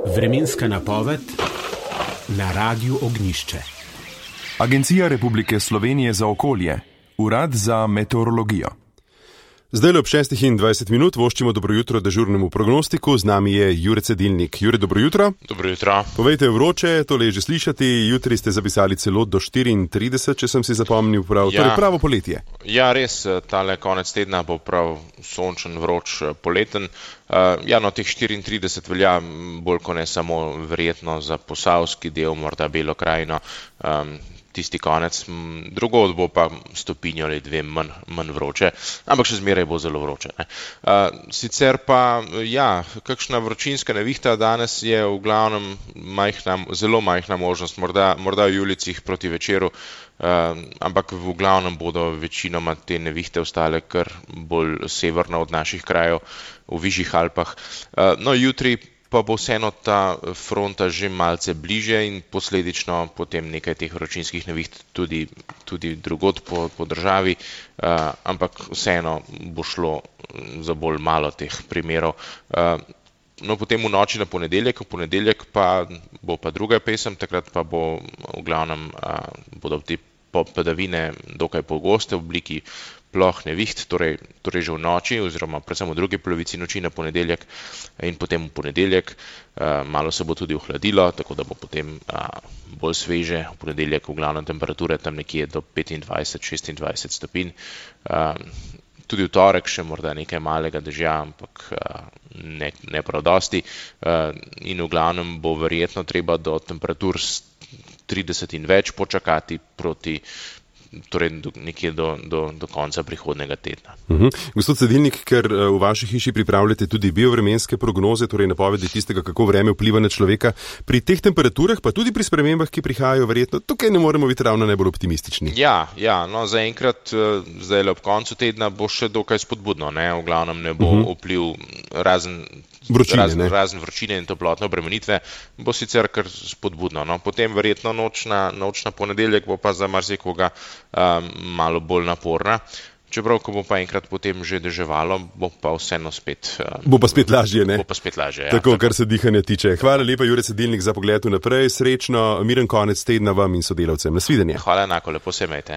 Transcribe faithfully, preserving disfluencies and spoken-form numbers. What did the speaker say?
Vremenska napoved na Radiu Ognjišče. Agencija Republike Slovenije za okolje, Urad za meteorologijo. Zdaj ob šestih in dvajset minut voščimo dobro jutro dežurnemu prognostiku. Z nami je Jure Cedilnik. Jure, dobro jutro. Dobro jutro. Povejte, vroče, tole je že slišati. Jutri ste zapisali celo do štiriintrideset, če sem si zapomnil prav. Ja. Torej pravo poletje. Ja, res, tale konec tedna bo prav sončen, vroč, poleten. Uh, ja, no, teh štiriintrideset velja bolj kot ne samo verjetno za posavski del, morda Belo krajino, um, tisti konec, drugod bo pa stopinjo ali dve manj, manj vroče, ampak še zmeraj bo zelo vroče. Ne? Uh, sicer pa, ja, kakšna vročinska nevihta danes je v glavnem majhna, zelo majhna možnost, morda, morda v julicih proti večeru, uh, ampak v glavnem bodo večinoma te nevihte ostale kar bolj severno od naših krajev, v višjih Alpah. Uh, no, jutri pa bo vseeno ta fronta že malce bliže in posledično potem nekaj teh vročinskih neviht tudi, tudi drugod po, po državi, uh, ampak vseeno bo šlo za bolj malo teh primerov. Uh, no, potem v noči na ponedeljek, v ponedeljek pa bo pa druga pesem, takrat pa bo v glavnem, uh, bodo te padavine dokaj pogoste v obliki ploh neviht, torej, torej že v noči oziroma predvsem v drugi polovici noči na ponedeljek in potem v ponedeljek. Uh, malo se bo tudi ohladilo, tako da bo potem uh, bolj sveže. V ponedeljek v glavnem temperature tam nekje do petindvajset šestindvajset stopinj. Uh, tudi v torek še morda nekaj malega dežja, ampak uh, ne, ne prav dosti. Uh, in v glavnem bo verjetno treba do temperatur trideset in več počakati proti torej do, nekje do, do, do konca prihodnega tedna. Uh-huh. Gospod Cedilnik, ker v vaši hiši pripravljate tudi biovremenske prognoze, torej napovedi tistega, kako vreme vpliva na človeka, pri teh temperaturah, pa tudi pri spremembah, ki prihajajo, verjetno tukaj ne moremo biti ravno najbolj optimistični. Ja, ja, no, zaenkrat, zdaj ob koncu tedna bo še dokaj spodbudno, ne, v glavnem ne bo uh-huh. vpliv razen Vročine, razen, razen vročine in toplotne obremenitve, bo sicer kar spodbudno. No. Potem verjetno nočna, nočna ponedeljek bo pa za marsikoga um, malo bolj naporna. Čeprav, ko bo pa enkrat potem že deževalo, bo pa vseeno spet... Um, bo pa spet lažje, ne? Bo pa spet lažje, ja. Tako, kar se dihanja tiče. Hvala lepa, Jure Cedilnik, za pogled vnaprej. Srečno, miren konec tedna vam in sodelavcem. Nasvidenje. Hvala enako, lepo se imejte.